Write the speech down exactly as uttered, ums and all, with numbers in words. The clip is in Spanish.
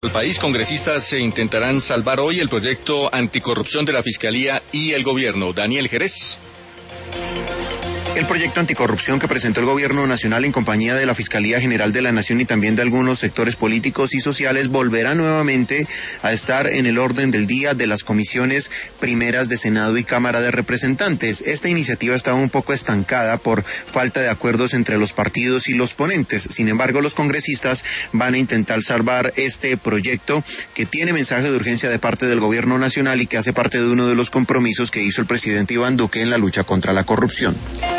El país, congresistas se intentarán salvar hoy el proyecto anticorrupción de la Fiscalía y el gobierno. Daniel Jerez. El proyecto anticorrupción que presentó el Gobierno Nacional en compañía de la Fiscalía General de la Nación y también de algunos sectores políticos y sociales volverá nuevamente a estar en el orden del día de las comisiones primeras de Senado y Cámara de Representantes. Esta iniciativa estaba un poco estancada por falta de acuerdos entre los partidos y los ponentes. Sin embargo, los congresistas van a intentar salvar este proyecto que tiene mensaje de urgencia de parte del Gobierno Nacional y que hace parte de uno de los compromisos que hizo el presidente Iván Duque en la lucha contra la corrupción.